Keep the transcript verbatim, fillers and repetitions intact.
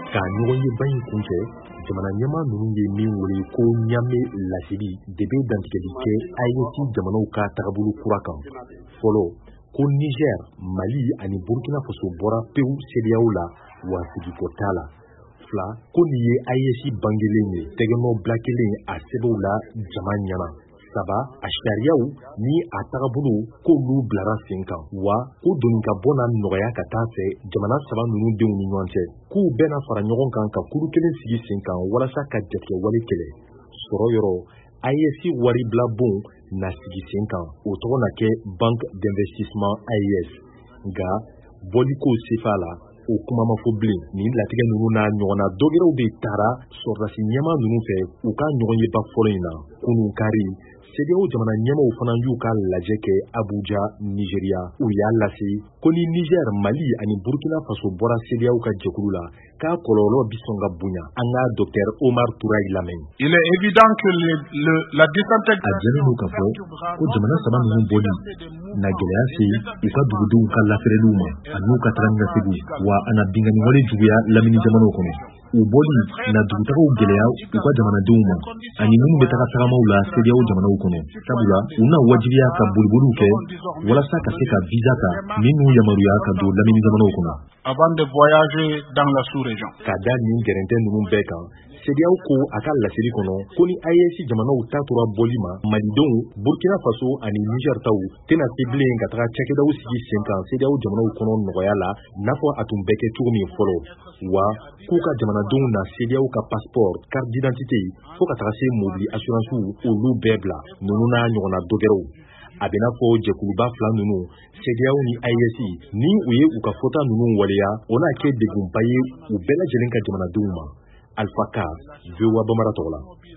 K'a ɲɔgɔn ye ba in kun cɛ, jamana ɲɛmaa ninnu ye min wele ko Ɲame laseli de bɛ dantigɛli kɛ A E S jamanaw ka tagabolo kura kan. Fɔlɔ, ko Niger, Mali ani Burkina Faso bɔra pewu C D E A O la wa sigiko t'a la. Fila, ko nin ye A E S bangelen ye tɛgɛnɔ bila kelen a sɛbɛnw la jama ɲɛna. Saba, a sariyaw ni a tagabolo k'olu bilara sen kan wa ko doni ka bɔ na nɔgɔya ka taa fɛ jamana saba ninnu denw ni ɲɔgɔn cɛ k'u bɛna fara ɲɔgɔn kan ka kuru kelen sigi sen kan walasa ka jatigɛ wale kɛlɛ. Sɔrɔ yɔrɔ, A E S wari bila bon na sigi sen kan o tɔgɔ na kɛ Banque d'investissement A E S nka bɔliko sefa la o kuma ma fɔ bilen. Nin latigɛ ninnu n'a ɲɔgɔnna dɔgɛrɛw de taara sɔrɔdasi ɲɛmaa ninnu fɛ u ka ɲɔgɔn ye ba fɔlɔ in na kunun kari. C D E A O jamana ɲɛmaaw fana y'u ka lajɛ kɛ Abuja, Nigeria. U y'a lase ko ni Niger, Mali ani Burkina Faso bɔra C D E A O ka jɛkulu la k'a kɔlɔlɔ bi sɔn ka bonya. An ka Docteur Omar Touraye lamɛn. Il est évident que le, le, la désintégration a jɛlen don ka fɔ ko jamana saba ninnu bɔli na gɛlɛya se u ka dugudenw ka lafɛrɛliw ma ani n'u ka taga ɲɛsegu wa a na bingani wale juguya lamini jamanaw kɔnɔ. U bɔli na dugutagaw gɛlɛya u ka jamanadenw ma ani minnu bɛ taga tagamaw la C D E A O jamanaw kɔnɔ. Sabula u na wajibiya ka boliboliw kɛ walasa ka se ka visa ta min n'u yamaruya ka don lamini jamanaw kɔnɔ. Avant de voyager dans la sous-région. Ka da nin gɛrɛntɛ ninnu bɛɛ kan, C D E A O ko a ka laseli kɔnɔ ko ni A E S jamanaw ta tora bɔli ma, Malidenw, Burkina Faso ani Niger taw tɛna se bilen ka taga cakɛdaw sigi sen kan C D E A O jamanaw kɔnɔ nɔgɔya la n'a fɔ a tun bɛ kɛ cogo min fɔlɔ, wa k'u ka jamanadenw na C D E A O ka passeport, carte d'identité fo ka taga se mobili assurance olu bɛɛ bila ninnu n'a ɲɔgɔnna dɔgɛrɛw. A bɛ n'a fɔ jɛkuluba fila ninnu C D E A O ni A E S ni u ye u ka fɔta ninnu waleya o n'a kɛ degunba ye u bɛɛ lajɛlen ka jamanadenw ma. Alpha Ka, V O A Bambara tɔgɔ la.